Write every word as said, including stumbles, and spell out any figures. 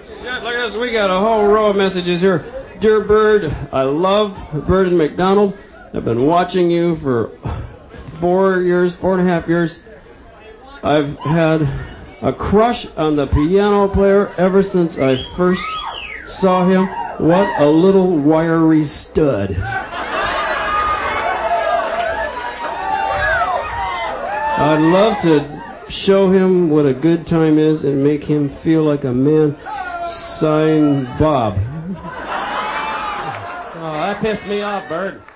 Yeah, look at this. We got a whole row of messages here. Dear Bird, I love Bird and McDonald. I've been watching you for four years, four and a half years. I've had a crush on the piano player ever since I first saw him. What a little wiry stud. I'd love to show him what a good time is and make him feel like a man. Signed, Bob. Oh, that pissed me off, Bird.